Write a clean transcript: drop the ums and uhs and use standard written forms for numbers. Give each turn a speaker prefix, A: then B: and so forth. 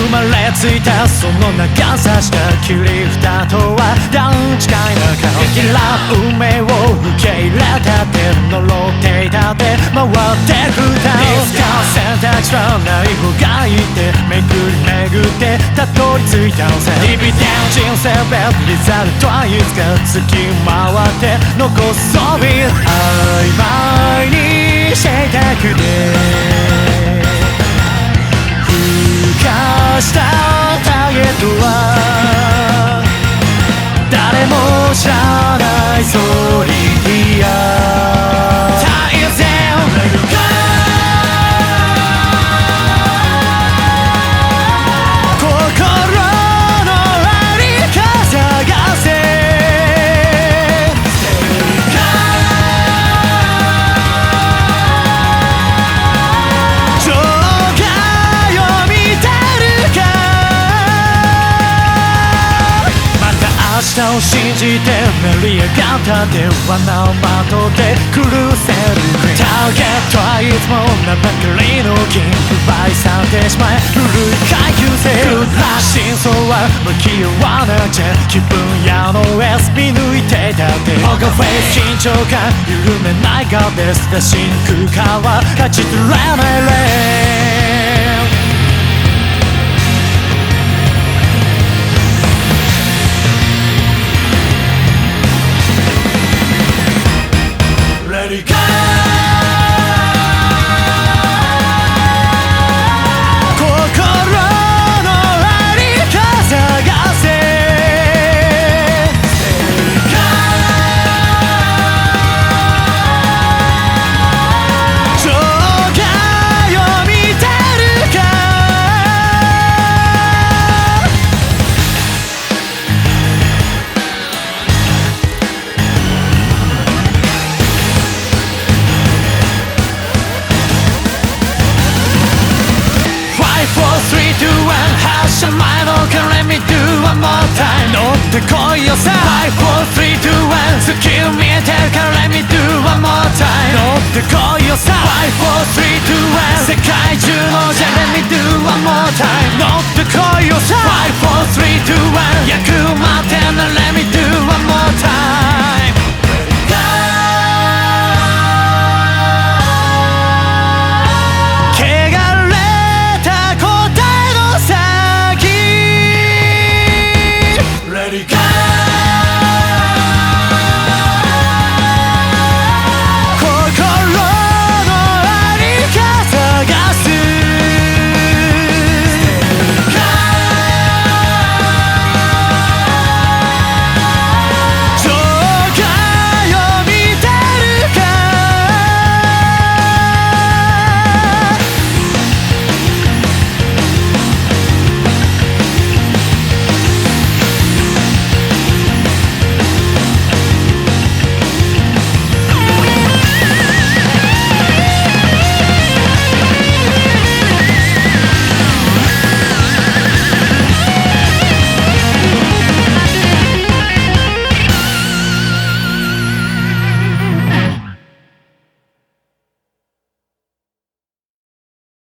A: 生まれついたその長さした切り札とは段違いな顔嫌う目を受け入れたって呪っていたって回ってくたいつか選択肢はない方がいいって巡り巡ってたどり着いたのさ日々で人生別リザルトはいつか月回って残すそび曖昧にしてたくてしたターゲットは誰も知らないソリティア大然心のありか探せ明日を信じて成り上がった電話の的で狂せるターゲットはいつも名ばかりの金奪い去ってしまえ古い階級性真相は向き合わなくちゃ気分屋の S 見抜いてたってポーカーフェイス緊張感緩めないがベスト真空感は勝ち取れないレーン前のから Let me do one more time 乗ってこいよさ 5, 4, 3, 2, 1月を見えてるから Let me do one more time 乗ってこいよさ 5, 4, 3, 2, 1世界中のじゃ Let me do one more time 乗ってこいよさ 5, 4, 3, 2, 1役待ってんな Let me do